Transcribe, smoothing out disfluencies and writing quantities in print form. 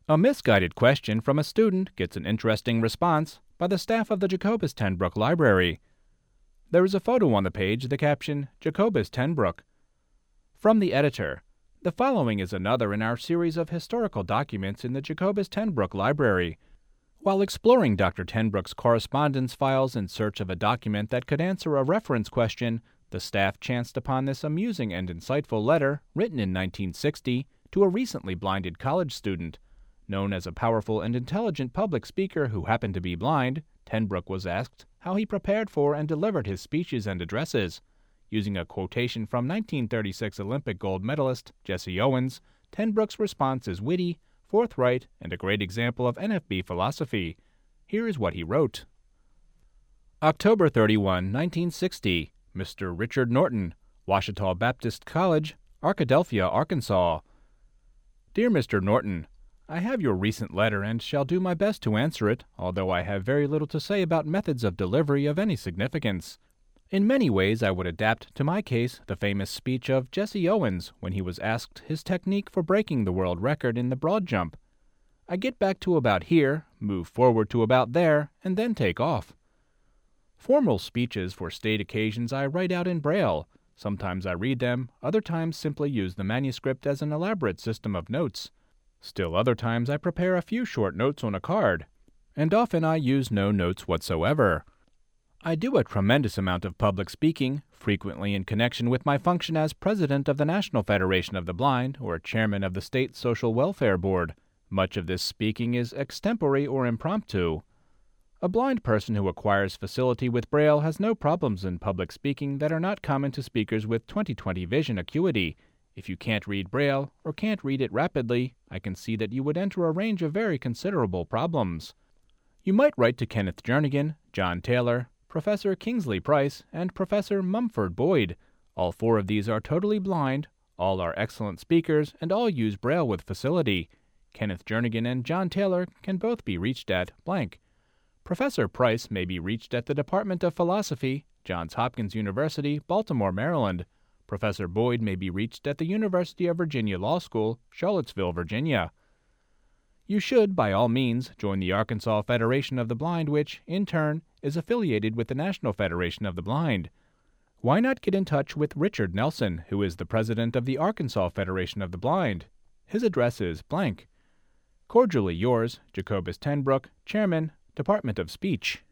A misguided question from a student gets an interesting response by the staff of the Jacobus Ten Broeck Library. There is a photo on the page, the caption, Jacobus Ten Broeck. From the editor, the following is another in our series of historical documents in the Jacobus Ten Broeck Library. While exploring Dr. Ten Broeck's correspondence files in search of a document that could answer a reference question, the staff chanced upon this amusing and insightful letter written in 1960 to a recently blinded college student. Known as a powerful and intelligent public speaker who happened to be blind, Ten Broeck was asked how he prepared for and delivered his speeches and addresses. Using a quotation from 1936 Olympic gold medalist Jesse Owens, Ten Broeck's response is witty, forthright, and a great example of NFB philosophy. Here is what he wrote. October 31, 1960. Mr. Richard Norton, Ouachita Baptist College, Arkadelphia, Arkansas. Dear Mr. Norton, I have your recent letter and shall do my best to answer it, although I have very little to say about methods of delivery of any significance. In many ways I would adapt to my case the famous speech of Jesse Owens when he was asked his technique for breaking the world record in the broad jump. I get back to about here, move forward to about there, and then take off. Formal speeches for state occasions I write out in Braille. Sometimes I read them, other times simply use the manuscript as an elaborate system of notes. Still other times I prepare a few short notes on a card, and often I use no notes whatsoever. I do a tremendous amount of public speaking, frequently in connection with my function as president of the National Federation of the Blind or chairman of the State Social Welfare Board. Much of this speaking is extempore or impromptu. A blind person who acquires facility with Braille has no problems in public speaking that are not common to speakers with 20/20 vision acuity. If you can't read Braille, or can't read it rapidly, I can see that you would enter a range of very considerable problems. You might write to Kenneth Jernigan, John Taylor, Professor Kingsley Price, and Professor Mumford Boyd. All four of these are totally blind, all are excellent speakers, and all use Braille with facility. Kenneth Jernigan and John Taylor can both be reached at blank. Professor Price may be reached at the Department of Philosophy, Johns Hopkins University, Baltimore, Maryland. Professor Boyd may be reached at the University of Virginia Law School, Charlottesville, Virginia. You should, by all means, join the Arkansas Federation of the Blind, which, in turn, is affiliated with the National Federation of the Blind. Why not get in touch with Richard Nelson, who is the president of the Arkansas Federation of the Blind? His address is blank. Cordially yours, Jacobus Ten Broeck, Chairman, Department of Speech.